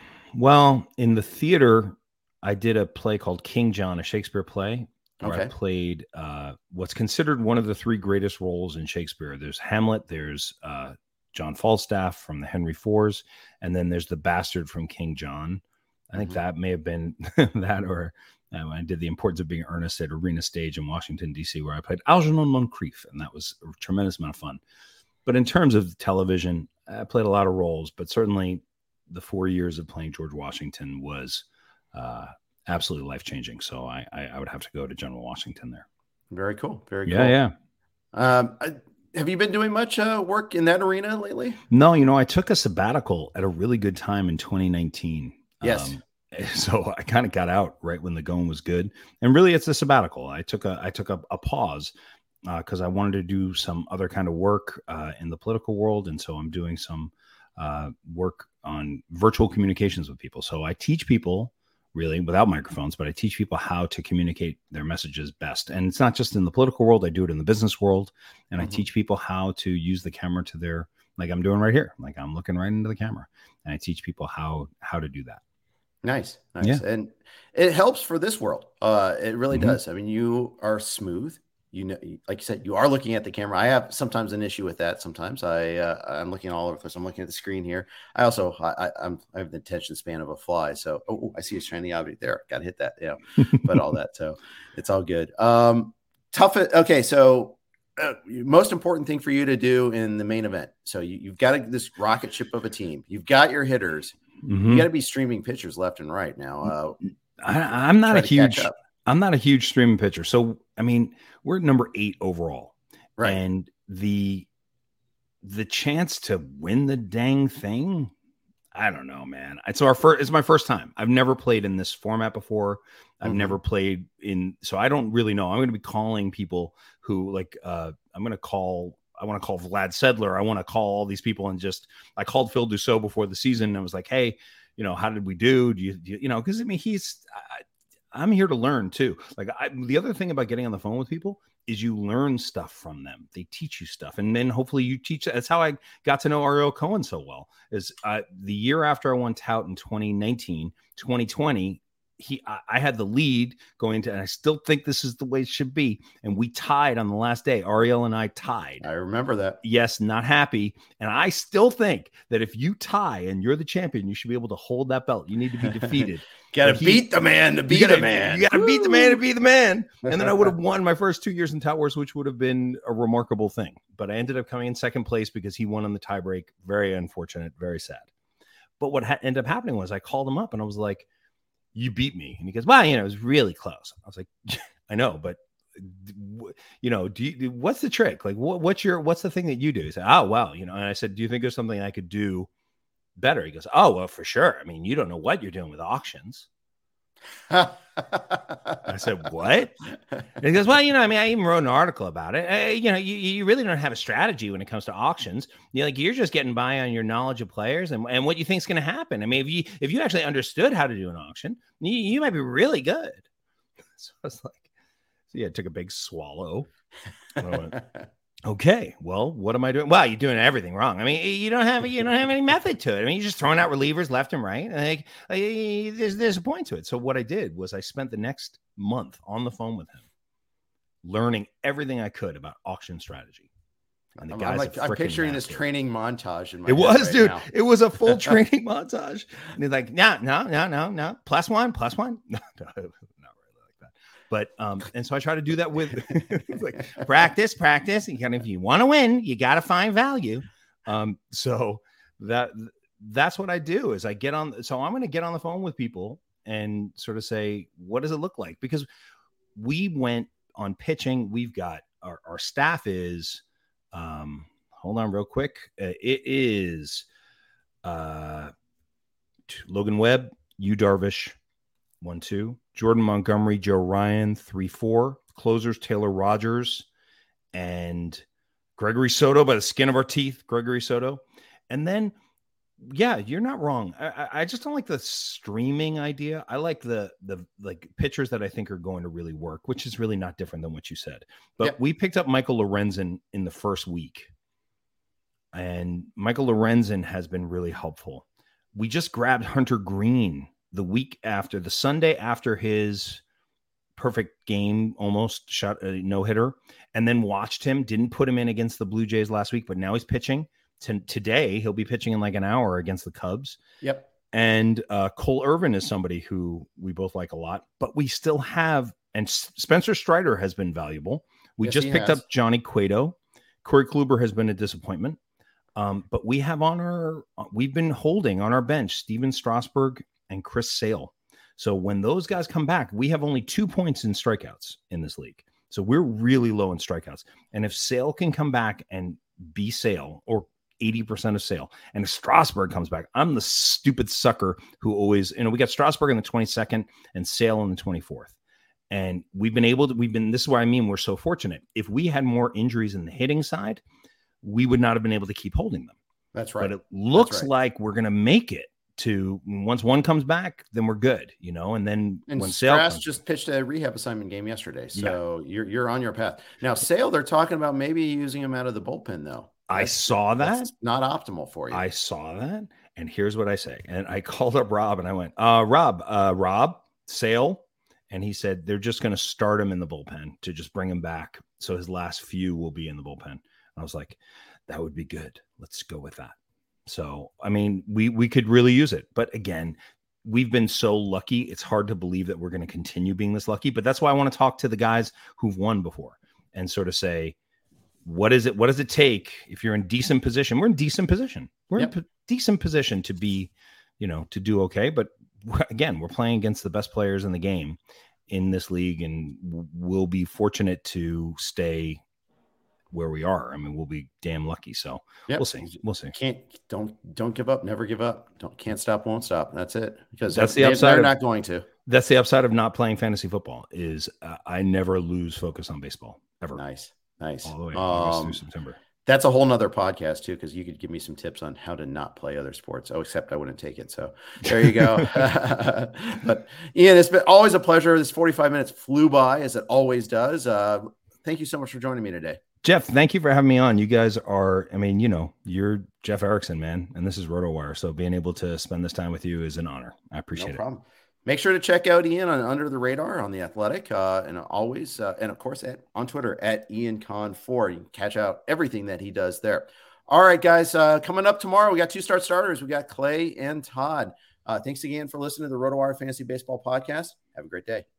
Well, in the theater, I did a play called King John, a Shakespeare play, where okay. I played uh, what's considered one of the three greatest roles in Shakespeare. There's Hamlet, there's uh, John Falstaff from the Henry Fours, and then there's the bastard from King John. I think mm-hmm. that may have been that, or uh, I did The Importance of Being Earnest at Arena Stage in Washington, D C, where I played Algernon Moncrief, and that was a tremendous amount of fun. But in terms of television, I played a lot of roles, but certainly the four years of playing George Washington was uh, absolutely life-changing. So I, I, I would have to go to General Washington there. Very cool. Very yeah, cool. Yeah, yeah. Um, I, have you been doing much uh, work in that arena lately? No, you know, I took a sabbatical at a really good time in twenty nineteen. Yes. Um, so I kind of got out right when the going was good. And really, it's a sabbatical. I took a I took a, a pause because uh, I wanted to do some other kind of work uh, in the political world. And so I'm doing some uh, work on virtual communications with people. So I teach people really without microphones, but I teach people how to communicate their messages best. And it's not just in the political world. I do it in the business world. And mm-hmm. I teach people how to use the camera to their, like I'm doing right here. Like I'm looking right into the camera, and I teach people how, how to do that. Nice. Nice. Yeah. And it helps for this world. Uh, it really Mm-hmm. does. I mean, you are smooth. You know, like you said, you are looking at the camera. I have sometimes an issue with that. Sometimes I, uh, I'm looking all over the place. I'm looking at the screen here. I also, I, I, I'm, I have the attention span of a fly. So, oh, I see a shiny object there. Got to hit that. Yeah. But all that. So it's all good. Um, tough. Okay. So uh, most important thing for you to do in the main event. So you, you've got a, this rocket ship of a team. You've got your hitters. Mm-hmm. You got to be streaming pitchers left and right now. Uh, I, I'm not a huge, I'm not a huge streaming pitcher. So, I mean, we're at number eight overall. Right. And the, the chance to win the dang thing, I don't know, man. It's our first, it's my first time. I've never played in this format before. I've mm-hmm. never played in, so I don't really know. I'm going to be calling people who like, uh, I'm going to call, I want to call Vlad Sedler. I want to call all these people, and just, I called Phil Dussault before the season and I was like, hey, you know, how did we do? Do you, do you, you know, cause I mean, he's, I, I'm here to learn too. Like I, the other thing about getting on the phone with people is you learn stuff from them. They teach you stuff. And then hopefully you teach. That's how I got to know Ariel Cohen so well, is uh, the year after I won tout in twenty nineteen, twenty twenty, he, I, I had the lead going into, and I still think this is the way it should be. And we tied on the last day. Ariel and I tied. I remember that. Yes. Not happy. And I still think that if you tie and you're the champion, you should be able to hold that belt. You need to be defeated. Got to beat the man to be gotta, the man. You got to beat the man to be the man. And then I would have won my first two years in Tout Wars, which would have been a remarkable thing. But I ended up coming in second place because he won on the tiebreak. Very unfortunate, very sad. But what ha- ended up happening was I called him up and I was like, you beat me. And he goes, well, you know, it was really close. I was like, I know, but you know, do you, what's the trick? Like, what, what's your, what's the thing that you do? He said, oh, well, you know, and I said, do you think there's something I could do better? He goes, oh, well, for sure. I mean, you don't know what you're doing with auctions. I said, what? And he goes, well, you know, I mean, I even wrote an article about it. Uh, you know, you, you really don't have a strategy when it comes to auctions. You're like, you're just getting by on your knowledge of players and, and what you think is going to happen. I mean, if you, if you actually understood how to do an auction, you, you might be really good. So I was like, so yeah, I took a big swallow. And I went, okay, well, what am I doing? Well, you're doing everything wrong. I mean, you don't have you don't have any method to it. I mean, you're just throwing out relievers left and right. And like, like, there's there's a point to it. So what I did was I spent the next month on the phone with him, learning everything I could about auction strategy. And the I'm, guys I'm, like, I'm picturing master. this training montage in my It was, right dude. now. It was a full training montage. And he's like, no, no, no, no, no. Plus one, plus one. No, no, not really like that. But um, and so I try to do that with like practice, practice. And kind of, if you want to win, you got to find value. Um, so that that's what I do is I get on. So I'm going to get on the phone with people and sort of say, what does it look like? Because we went on pitching. We've got our, our staff is. Um, hold on real quick. Uh, it is uh, Logan Webb, Yu Darvish, one, two, Jordan Montgomery, Joe Ryan, three, four, closers, Taylor Rogers, and Gregory Soto by the skin of our teeth, Gregory Soto. And then, yeah, you're not wrong. I, I just don't like the streaming idea. I like the the like pitchers that I think are going to really work, which is really not different than what you said. But yep. we picked up Michael Lorenzen in the first week, and Michael Lorenzen has been really helpful. We just grabbed Hunter Green the week after, the Sunday after his perfect game, almost shot a no hitter, and then watched him. Didn't put him in against the Blue Jays last week, but now he's pitching. T- today he'll be pitching in like an hour against the Cubs. Yep. And uh, Cole Irvin is somebody who we both like a lot, but we still have, and S- Spencer Strider has been valuable. We yes, just picked has. up Johnny Cueto. Corey Kluber has been a disappointment. Um, but we have on our, we've been holding on our bench, Steven Strasburg and Chris Sale. So when those guys come back, we have only two points in strikeouts in this league. So we're really low in strikeouts. And if Sale can come back and be Sale, or eighty percent of Sale, and if Strasburg comes back, I'm the stupid sucker who always, you know, we got Strasburg in the twenty-second and Sale in the twenty-fourth. And we've been able to, we've been, this is what I mean, we're so fortunate. If we had more injuries in the hitting side, we would not have been able to keep holding them. That's right. But it looks right. like we're going to make it to, once one comes back, then we're good, you know, and then and when Sale Strass comes just back, pitched a rehab assignment game yesterday. So yeah. you're, you're on your path. Now, Sale, they're talking about maybe using him out of the bullpen though. I That's, saw that. That's not optimal for you. I saw that. And here's what I say. And I called up Rob and I went, uh, Rob, uh, Rob, Sale. And he said, they're just going to start him in the bullpen to just bring him back. So his last few will be in the bullpen. And I was like, that would be good. Let's go with that. So, I mean, we, we could really use it. But again, we've been so lucky. It's hard to believe that we're going to continue being this lucky. But that's why I want to talk to the guys who've won before and sort of say, what is it? What does it take if you're in decent position? We're in decent position. We're yep. in p- decent position to be, you know, to do okay. But again, we're playing against the best players in the game in this league, and we'll be fortunate to stay where we are. I mean, we'll be damn lucky. So yep. we'll see. We'll see. Can't don't don't give up. Never give up. Don't can't stop. Won't stop. That's it. Because that's they, the upside. They're of, not going to. That's the upside of not playing fantasy football. Is uh, I never lose focus on baseball ever. Nice. Nice. All the way um, through September. That's a whole nother podcast too, because you could give me some tips on how to not play other sports. Oh, except I wouldn't take it. So there you go. But Ian, it's been always a pleasure. This forty-five minutes flew by, as it always does. Uh, thank you so much for joining me today. Jeff, thank you for having me on. You guys are, I mean, you know, you're Jeff Erickson, man, and this is RotoWire. So being able to spend this time with you is an honor. I appreciate no it. Problem. Make sure to check out Ian on Under the Radar on The Athletic, uh, and always, uh, and of course, at on Twitter at Ian Con four. You can catch out everything that he does there. All right, guys, uh, coming up tomorrow, we got two start starters. We got Clay and Todd. Uh, thanks again for listening to the RotoWire Fantasy Baseball Podcast. Have a great day.